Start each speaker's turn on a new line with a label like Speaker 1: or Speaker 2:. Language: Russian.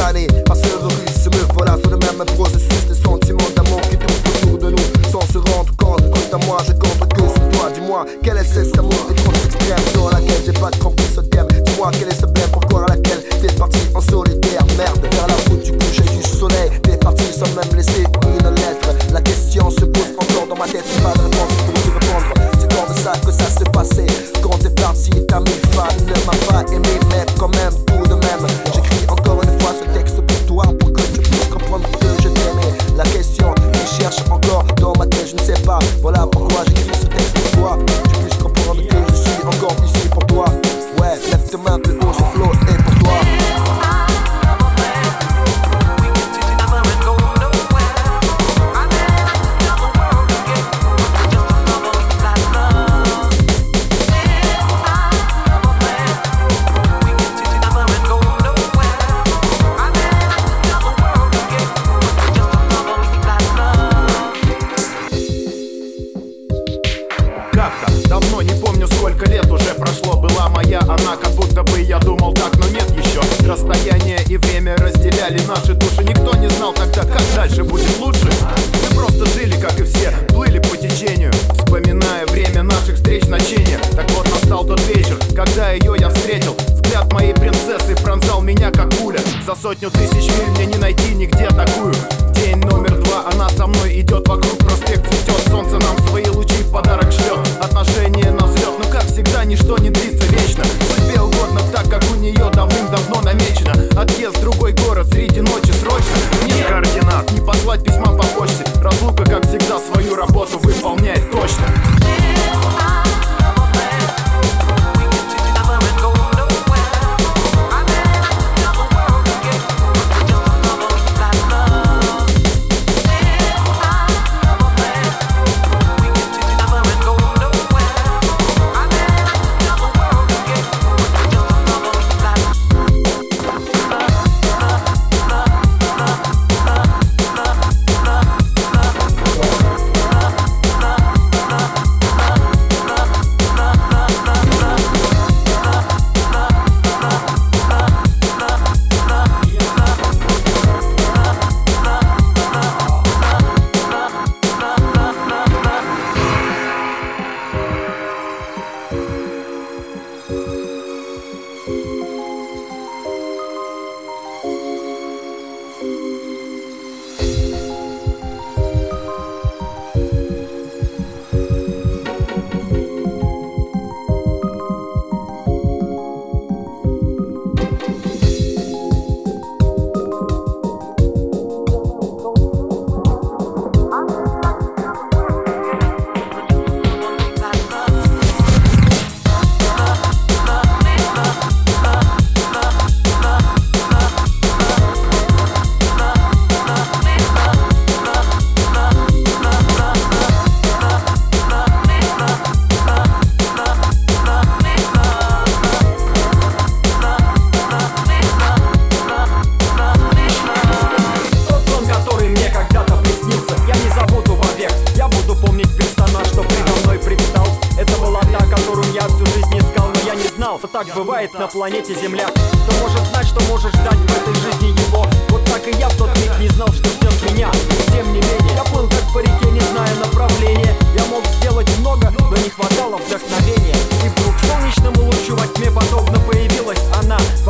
Speaker 1: années. Parce que le russe se meurt, voilà, sur le même processus. Les sentiments d'amour qui tournent autour de nous sans se rendre compte. Quant à moi, je compte que sur toi. Dis-moi, quel est cet amour étrange extrême dans laquelle j'ai pas compris ce thème. Dis-moi, quel est ce blême, pourquoi à laquelle t'es parti en solitaire. Merde, vers la route du coucher du soleil. T'es parti sans même laisser une lettre. La question se pose encore dans ma tête, pas de réponse pour te répondre. C'est comme ça que ça s'est passé. Quand t'es parti, t'as mis fan, ne m'a pas aimé, mais quand même, tout de même. J'écris encore une fois ce texte pour toi, pour que tu puisses comprendre que je t'aimais. La question qui cherche encore dans ma tête, je ne sais pas. Voilà pourquoi j'écris ce texte pour toi. Tu puisses comprendre que je suis encore ici pour toi. Ouais, lève tes mains plus haut, ce flow est pour toi.
Speaker 2: Давно, не помню сколько лет уже прошло. Была моя она, как будто бы я думал так, но нет еще. Расстояние и время разделяли наши души. Никто не знал тогда, как дальше будет лучше. Мы просто жили, как и все, плыли по течению, вспоминая время наших встреч, ночения. Так вот настал тот вечер, когда ее я встретил. Взгляд моей принцессы пронзал меня, как пуля. За 100 000 миль мне не найти нигде такую. День номер 2, она со мной идет вокруг, проспект цветет. Солнце нам свои лучи в подарок шлет. Отношения на взлет, но как всегда ничто не длится вечно. Судьбе угодно так, как у нее давным-давно намечено. Отъезд в другой город среди ночи срочно. Нет координат, не послать письма по почте. Разлука, как всегда, свою работу выполняет точно.
Speaker 3: Так бывает на планете Земля. Кто может знать, что можешь ждать в этой жизни его? Вот так и я в тот миг не знал, что ждет меня. Тем не менее, я плыл как по реке, не зная направления. Я мог сделать много, но не хватало вдохновения. И вдруг солнечному лучу во тьме подобно появилась она.